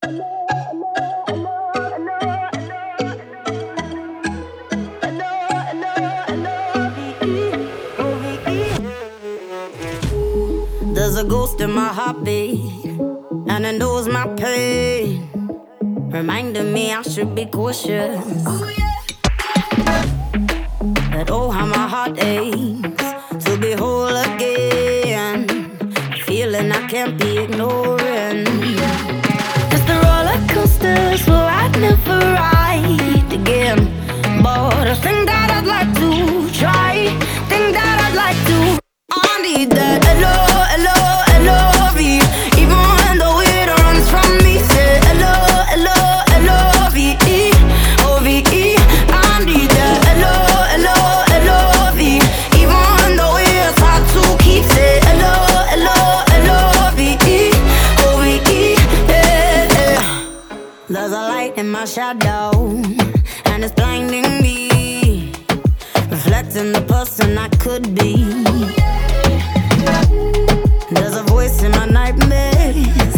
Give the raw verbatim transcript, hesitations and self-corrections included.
There's a ghost in my heartbeat, and it knows my pain, reminding me I should be cautious. That oh, how my heart aches to be whole again, a feeling I can't be ignoring. It's the roller coaster, so I'd never ride again. But I think that I'd like to try, think that I'd like to. I need that hello, hello, hello, V. Even when the wind runs from me, say hello, hello, hello, V E, O V E. I need that hello, hello, hello, V. Even when the wind's hard to keep, say hello, hello, hello, V E, O V E. Yeah, yeah. There's a light in my shadow, and it's blinding me, reflecting the person I could be. There's a voice in my nightmares